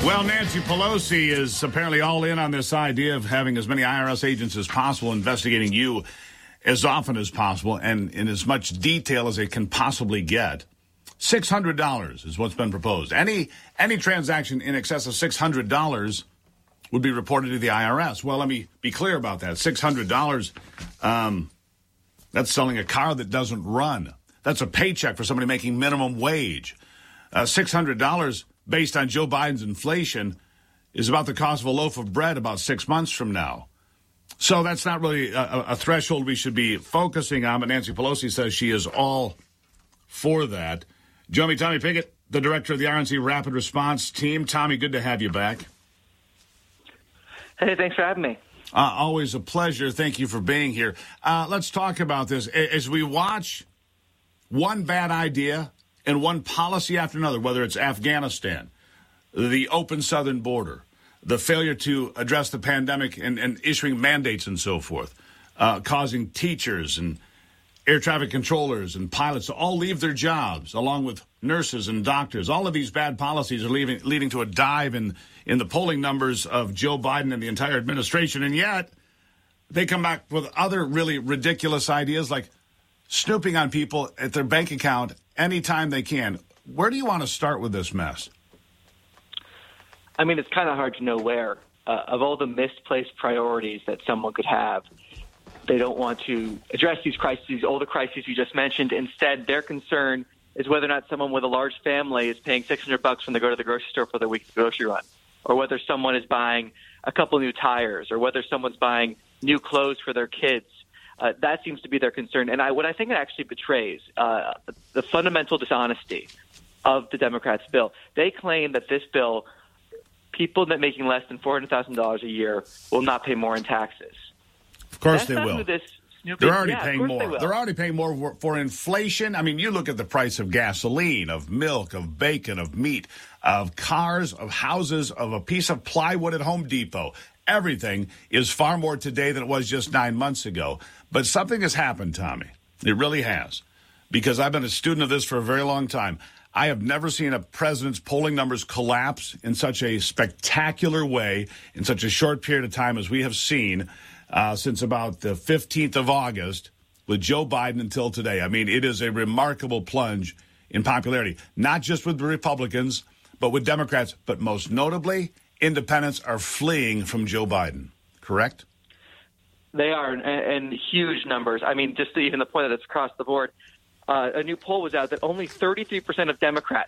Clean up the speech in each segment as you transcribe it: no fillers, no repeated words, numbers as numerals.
Well, Nancy Pelosi is apparently all in on this idea of having as many IRS agents as possible investigating you as often as possible and in as much detail as they can possibly get. $600 is what's been proposed. Any transaction in excess of $600 would be reported to the IRS. Well, let me be clear about that. $600, that's selling a car that doesn't run. That's a paycheck for somebody making minimum wage. $600 based on Joe Biden's inflation is about the cost of a loaf of bread about 6 months from now. So that's not really a threshold we should be focusing on, but Nancy Pelosi says she is all for that. Join me, Tommy Pickett, the director of the RNC Rapid Response Team. Tommy, good to have you back. Hey, thanks for having me. Always a pleasure. Thank you for being here. Let's talk about this. As we watch one bad idea and one policy after another, whether it's Afghanistan, the open southern border, the failure to address the pandemic and issuing mandates and so forth, causing teachers and air traffic controllers and pilots to all leave their jobs, along with nurses and doctors. All of these bad policies are leading to a dive in the polling numbers of Joe Biden and the entire administration. And yet they come back with other really ridiculous ideas like snooping on people at their bank account anytime they can. Where do you want to start with this mess? I mean, it's kind of hard to know where. Of all the misplaced priorities that someone could have, they don't want to address these crises, all the crises you just mentioned. Instead, their concern is whether or not someone with a large family is paying $600 when they go to the grocery store for their weekly grocery run, or whether someone is buying a couple new tires, or whether someone's buying new clothes for their kids. That seems to be their concern. And what I think it actually betrays the fundamental dishonesty of the Democrats' bill. They claim that this bill, people that making less than $400,000 a year will not pay more in taxes. Of course they will. They're already paying more. They're already paying more for inflation. I mean, you look at the price of gasoline, of milk, of bacon, of meat, of cars, of houses, of a piece of plywood at Home Depot. Everything is far more today than it was just 9 months ago. But something has happened, Tommy. It really has. Because I've been a student of this for a very long time. I have never seen a president's polling numbers collapse in such a spectacular way in such a short period of time as we have seen since about the 15th of August with Joe Biden until today. I mean, it is a remarkable plunge in popularity, not just with the Republicans, but with Democrats. But most notably, independents are fleeing from Joe Biden, correct? They are, and huge numbers. I mean, just even the point that it's across the board. A new poll was out that only 33% of Democrats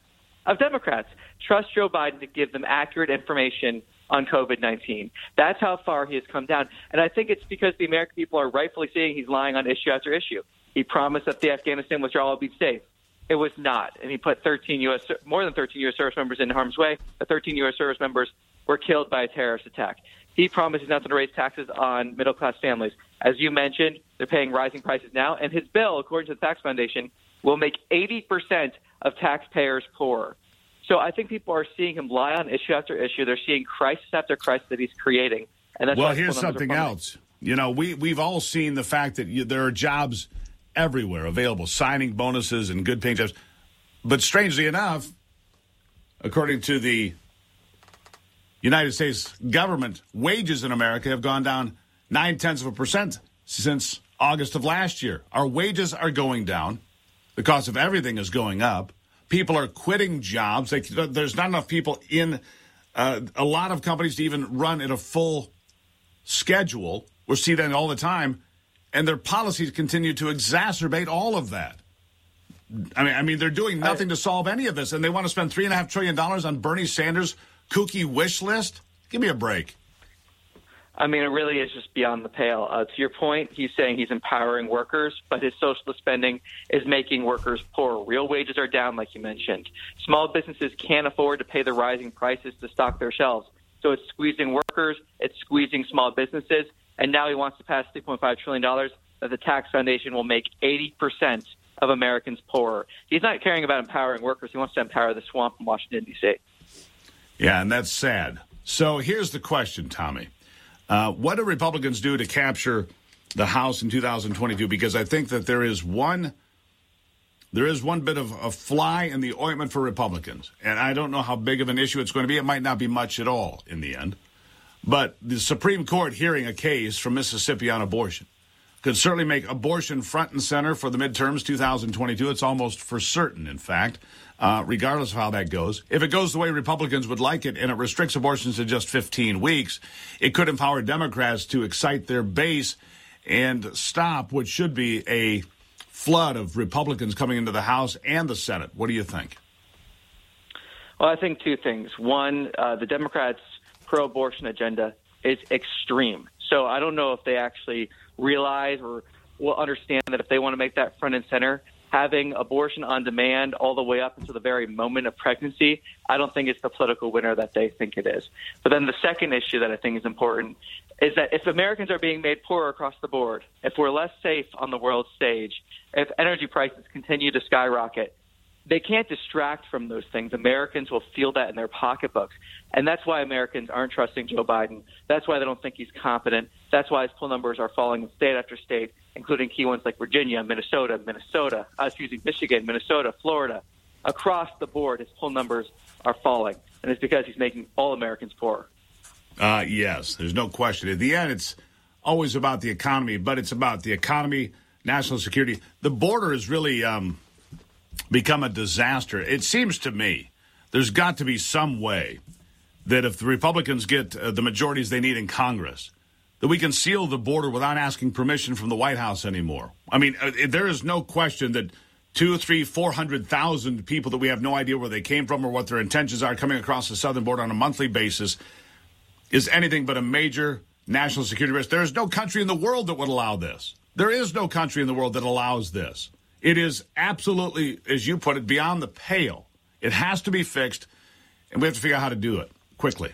trust Joe Biden to give them accurate information on COVID-19. That's how far he has come down. And I think it's because the American people are rightfully saying he's lying on issue after issue. He promised that the Afghanistan withdrawal would be safe. It was not. And he put more than 13 U.S. service members in harm's way. The 13 U.S. service members were killed by a terrorist attack. He promised he's not going to raise taxes on middle-class families. As you mentioned, they're paying rising prices now. And his bill, according to the Tax Foundation, will make 80% of taxpayers poorer. So I think people are seeing him lie on issue after issue. They're seeing crisis after crisis that he's creating. And that's well, here's something else. You know, we've all seen the fact that there are jobs everywhere available, signing bonuses and good paying jobs. But strangely enough, according to the United States government, wages in America have gone down 0.9% since August of last year. Our wages are going down. The cost of everything is going up. People are quitting jobs. There's not enough people in a lot of companies to even run at a full schedule. We see that all the time. And their policies continue to exacerbate all of that. I mean, they're doing nothing to solve any of this. And they want to spend $3.5 trillion on Bernie Sanders' kooky wish list? Give me a break. I mean, it really is just beyond the pale. To your point, he's saying he's empowering workers, but his socialist spending is making workers poor. Real wages are down, like you mentioned. Small businesses can't afford to pay the rising prices to stock their shelves. So it's squeezing workers, it's squeezing small businesses, and now he wants to pass $3.5 trillion that the Tax Foundation will make 80% of Americans poorer. He's not caring about empowering workers. He wants to empower the swamp in Washington, D.C. Yeah, and that's sad. So here's the question, Tommy. What do Republicans do to capture the House in 2022? Because I think that there is one there is one bit of a fly in the ointment for Republicans. And I don't know how big of an issue it's going to be. It might not be much at all in the end. But the Supreme Court hearing a case from Mississippi on abortion could certainly make abortion front and center for the midterms 2022. It's almost for certain, in fact, regardless of how that goes. If it goes the way Republicans would like it and it restricts abortions to just 15 weeks, it could empower Democrats to excite their base and stop what should be a flood of Republicans coming into the House and the Senate. What do you think? Well, I think two things. One, the Democrats' pro-abortion agenda is extreme. So I don't know if they actually realize or will understand that if they want to make that front and center, having abortion on demand all the way up until the very moment of pregnancy, I don't think it's the political winner that they think it is. But then the second issue that I think is important is that if Americans are being made poorer across the board, if we're less safe on the world stage, if energy prices continue to skyrocket, they can't distract from those things. Americans will feel that in their pocketbooks. And that's why Americans aren't trusting Joe Biden. That's why they don't think he's competent. That's why his poll numbers are falling in state after state, including key ones like Virginia, Michigan, Minnesota, Florida. Across the board, his poll numbers are falling. And it's because he's making all Americans poorer. Yes, there's no question. At the end, it's always about the economy, but it's about the economy, national security. The border has really become a disaster. It seems to me there's got to be some way that if the Republicans get the majorities they need in Congress, that we can seal the border without asking permission from the White House anymore. I mean, there is no question that 200,000, 300,000, 400,000 people that we have no idea where they came from or what their intentions are coming across the southern border on a monthly basis is anything but a major national security risk. There is no country in the world that would allow this. There is no country in the world that allows this. It is absolutely, as you put it, beyond the pale. It has to be fixed, and we have to figure out how to do it quickly.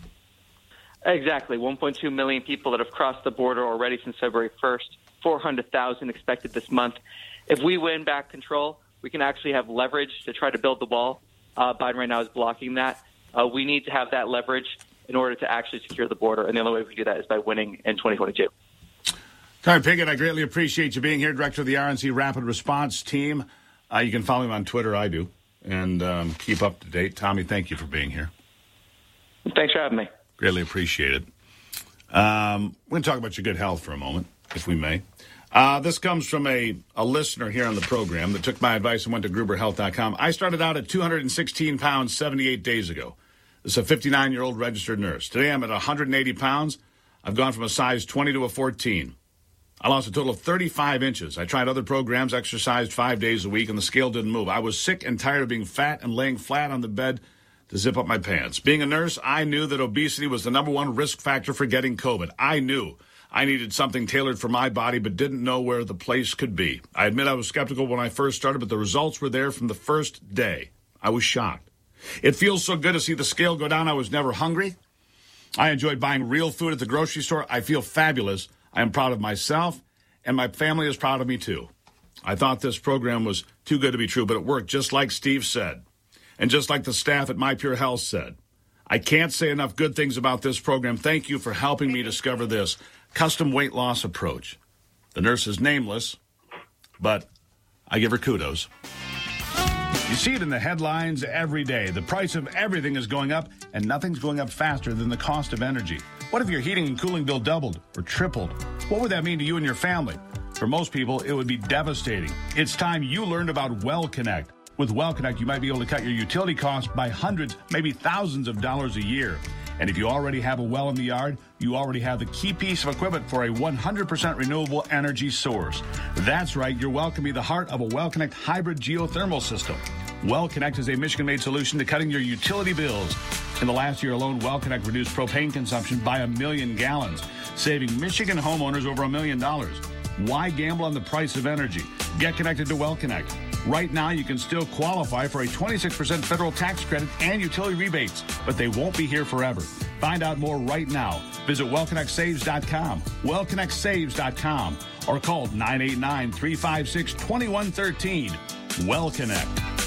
Exactly. 1.2 million people that have crossed the border already since February 1st, 400,000 expected this month. If we win back control, we can actually have leverage to try to build the wall. Biden right now is blocking that. We need to have that leverage in order to actually secure the border, and the only way we can do that is by winning in 2022. Tommy Pigott, I greatly appreciate you being here, director of the RNC Rapid Response Team. You can follow him on Twitter, I do, and keep up to date. Tommy, thank you for being here. Thanks for having me. Greatly appreciate it. We're going to talk about your good health for a moment, if we may. This comes from a listener here on the program that took my advice and went to GruberHealth.com. I started out at 216 pounds 78 days ago. This is a 59-year-old registered nurse. Today I'm at 180 pounds. I've gone from a size 20 to a 14. I lost a total of 35 inches. I tried other programs, exercised 5 days a week, and the scale didn't move. I was sick and tired of being fat and laying flat on the bed to zip up my pants. Being a nurse, I knew that obesity was the number one risk factor for getting COVID. I knew I needed something tailored for my body, but didn't know where the place could be. I admit I was skeptical when I first started, but the results were there from the first day. I was shocked. It feels so good to see the scale go down. I was never hungry. I enjoyed buying real food at the grocery store. I feel fabulous. I am proud of myself, and my family is proud of me, too. I thought this program was too good to be true, but it worked, just like Steve said, and just like the staff at My Pure Health said. I can't say enough good things about this program. Thank you for helping me discover this custom weight loss approach. The nurse is nameless, but I give her kudos. You see it in the headlines every day. The price of everything is going up, and nothing's going up faster than the cost of energy. What if your heating and cooling bill doubled or tripled? What would that mean to you and your family? For most people, it would be devastating. It's time you learned about Well Connect. With Well Connect, you might be able to cut your utility costs by hundreds, maybe thousands of dollars a year. And if you already have a well in the yard, you already have the key piece of equipment for a 100% renewable energy source. That's right, your well can be the heart of a Well Connect hybrid geothermal system. Well Connect is a Michigan-made solution to cutting your utility bills. In the last year alone, Well Connect reduced propane consumption by 1 million gallons, saving Michigan homeowners over $1 million. Why gamble on the price of energy? Get connected to Well Connect. Right now, you can still qualify for a 26% federal tax credit and utility rebates, but they won't be here forever. Find out more right now. Visit WellConnectSaves.com, WellConnectSaves.com, or call 989-356-2113. Well Connect.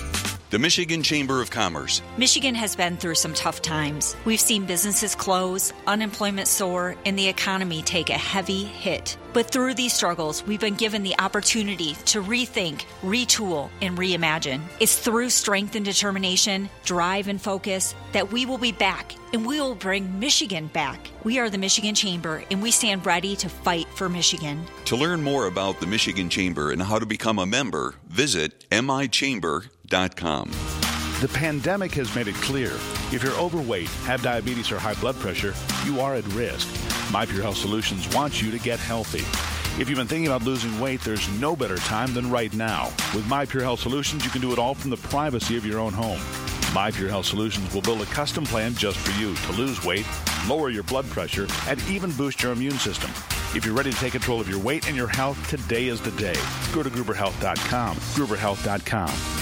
The Michigan Chamber of Commerce. Michigan has been through some tough times. We've seen businesses close, unemployment soar, and the economy take a heavy hit. But through these struggles, we've been given the opportunity to rethink, retool, and reimagine. It's through strength and determination, drive and focus, that we will be back, and we will bring Michigan back. We are the Michigan Chamber, and we stand ready to fight for Michigan. To learn more about the Michigan Chamber and how to become a member, visit michamber.com. The pandemic has made it clear. If you're overweight, have diabetes, or high blood pressure, you are at risk. My Pure Health Solutions wants you to get healthy. If you've been thinking about losing weight, there's no better time than right now. With My Pure Health Solutions, you can do it all from the privacy of your own home. My Pure Health Solutions will build a custom plan just for you to lose weight, lower your blood pressure, and even boost your immune system. If you're ready to take control of your weight and your health, today is the day. Go to GruberHealth.com. GruberHealth.com.